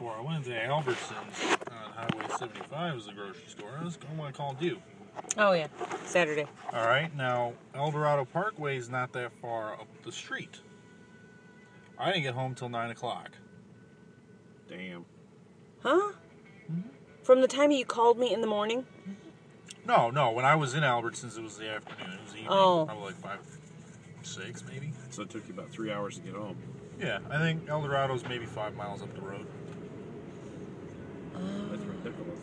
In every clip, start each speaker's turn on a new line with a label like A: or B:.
A: before I went into Albertsons on Highway 75 as a grocery store. That's when I called you.
B: Oh, yeah. Saturday.
A: All right. Now, El Dorado Parkway is not that far up the street. I didn't get home till 9 o'clock.
C: Damn.
B: Huh? Mm-hmm. From the time you called me in the morning?
A: No. When I was in Albertsons, it was the afternoon. It was the evening.
B: Oh.
A: Probably like 5, 6 maybe.
C: So it took you about 3 hours to get home.
A: Yeah, I think El Dorado's maybe 5 miles up the road.
C: That's ridiculous.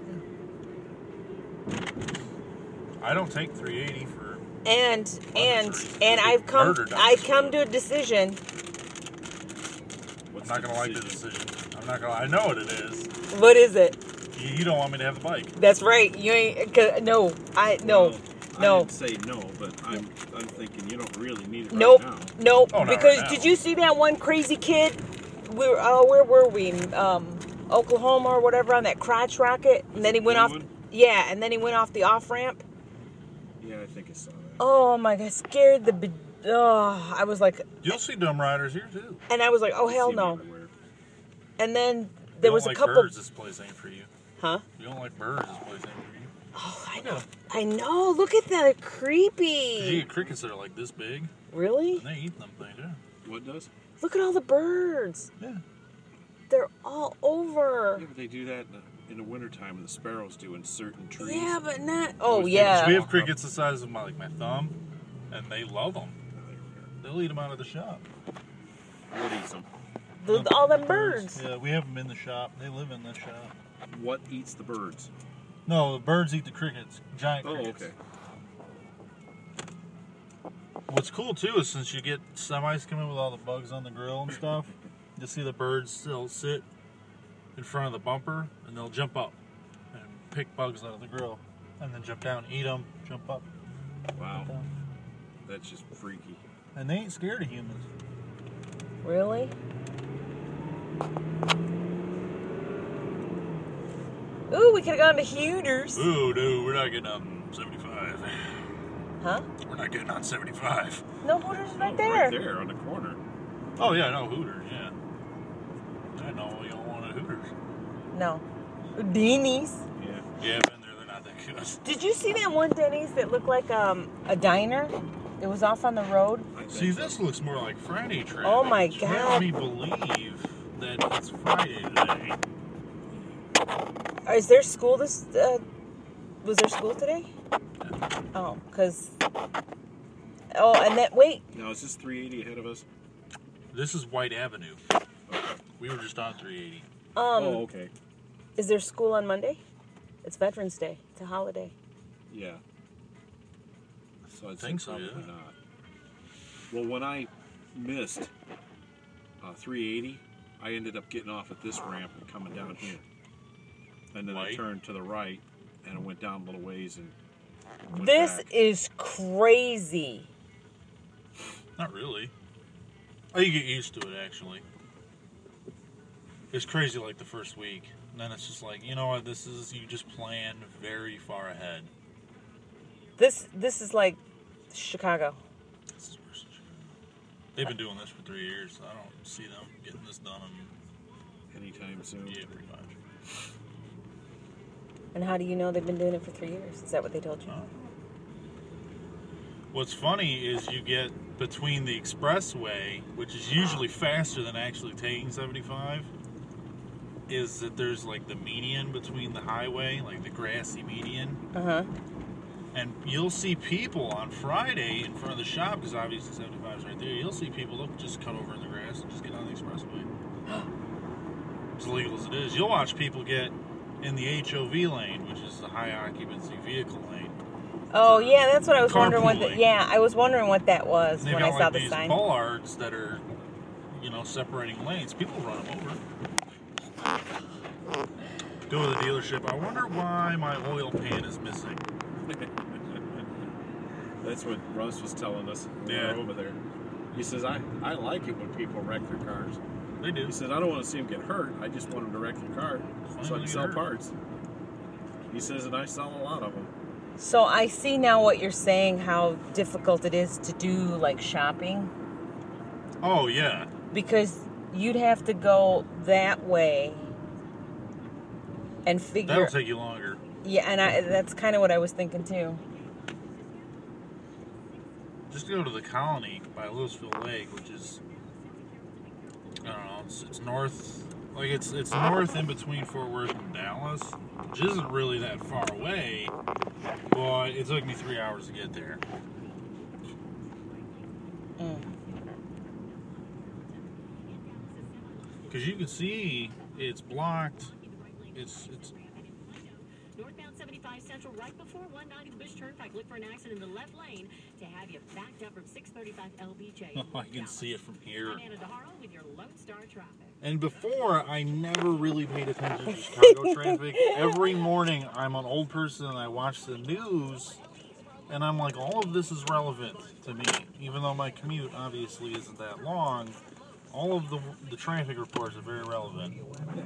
A: I don't take 380 for.
B: And I've come to a decision.
A: I'm not gonna like the decision. I know what it is.
B: What is it?
A: You don't want me to have the bike.
B: That's right. You ain't. No.
C: I didn't say no, but I'm thinking you don't really need it right now.
B: Nope.
A: Oh,
B: because
A: right now.
B: Did you see that one crazy kid? Where were we? Oklahoma or whatever, on that crotch rocket, and then he went off. Yeah, and then he went off the off ramp.
C: Yeah, I think I saw that.
B: Oh my God! Scared the. Oh, I was like.
A: You'll see dumb riders here too.
B: And I was like, oh hell no. And then there was a couple.
A: Birds, this place ain't for you.
B: Huh?
A: You don't like birds, this place ain't for you.
B: Oh, I know. I know. Look at that. They're creepy.
A: You get crickets that are like this big.
B: Really?
A: And they eat them things, yeah.
C: What does?
B: Look at all the birds.
A: Yeah.
B: They're all over.
C: Yeah, but they do that in the wintertime, and the sparrows do in certain trees.
B: Yeah, but not. Oh, yeah.
A: We have crickets the size of my thumb, and they love them. They'll eat them out of the shop.
C: What eats them?
B: All them birds.
A: Yeah, we have them in the shop. They live in the shop.
C: What eats the birds?
A: No, the birds eat the crickets. Giant crickets.
C: Oh, okay.
A: What's cool, too, is since you get semis coming with all the bugs on the grill and stuff, you see the birds, they'll sit in front of the bumper, and they'll jump up and pick bugs out of the grill, and then jump down, eat them, jump up.
C: Wow. That's just freaky.
A: And they ain't scared of humans.
B: Really? Ooh, we could have gone to Hooters.
A: Ooh, no, we're not getting on 75.
B: Huh?
A: We're not getting on 75.
B: No, Hooters is right there.
C: Right there on the corner.
A: Oh, yeah, no, Hooters, yeah. I know you don't want a Hooters.
B: No. Denny's.
C: Yeah.
A: Yeah, I've been there. They're not that good.
B: Did you see that one Denny's that looked like a diner? It was off on the road.
A: See, this looks more like Friday traffic.
B: Oh, my
A: Which
B: God.
A: makes me believe that it's Friday today.
B: Is there school was there school today? Oh, because... Oh, and that... Wait.
C: Now, is this 380 ahead of us?
A: This is White Avenue. We were just on 380.
C: Oh, okay.
B: Is there school on Monday? It's Veterans Day. It's a holiday.
C: Yeah. So I'd
A: think
C: say
A: so,
C: probably
A: yeah.
C: not. Well, when I missed 380, I ended up getting off at this ramp and coming down here. And then I turned to the right, and I went down a little ways and went
B: This
C: back.
B: is crazy.
A: Not really. Oh, you get used to it, actually. It's crazy like the first week. And then it's just like, you know what, this is, you just plan very far ahead.
B: This is like Chicago.
A: This is worse than Chicago. They've been doing this for 3 years, so I don't see them getting this done
C: anytime soon.
A: Yeah, pretty much.
B: And how do you know they've been doing it for 3 years? Is that what they told you?
A: What's funny is you get between the expressway, which is usually faster than actually taking 75, is that there's like the median between the highway, like the grassy median.
B: Uh-huh.
A: And you'll see people on Friday in front of the shop, because obviously 75 is right there. You'll see people, they'll just cut over in the grass and just get on the expressway. As illegal as it is. You'll watch people get in the HOV lane, which is the high occupancy vehicle lane.
B: Oh, yeah, that's what I was wondering.
A: Carpooling.
B: I was wondering what that was when I saw the sign.
A: They've got like these bollards that are, separating lanes. People run them over. Go to the dealership. I wonder why my oil pan is missing.
C: That's what Russ was telling us.
A: Yeah.
C: Over there. He says, I like it when people wreck their cars.
A: They do.
C: He says, I don't want to see them get hurt. I just want them to wreck their car so I can sell parts. He says, and I sell a lot of them.
B: So I see now what you're saying, how difficult it is to do, like, shopping.
A: Oh, yeah.
B: Because you'd have to go that way and figure.
A: That'll take you longer.
B: Yeah, and that's kind of what I was thinking too.
A: Just go to the Colony by Louisville Lake, which is, I don't know, it's north, like it's north in between Fort Worth and Dallas, which isn't really that far away, but it took me 3 hours to get there. Because you can see it's blocked. It's
D: northbound 75 Central, right before 190 Bush Turnpike. Look for an accident in the left lane to have you backed up from 635 LBJ.
A: I can see it from here.
D: I'm Anna DeHaro with your Lone Star traffic.
A: And before, I never really paid attention to Chicago traffic. Every morning, I'm an old person and I watch the news, and I'm like, all of this is relevant to me. Even though my commute obviously isn't that long, all of the traffic reports are very relevant.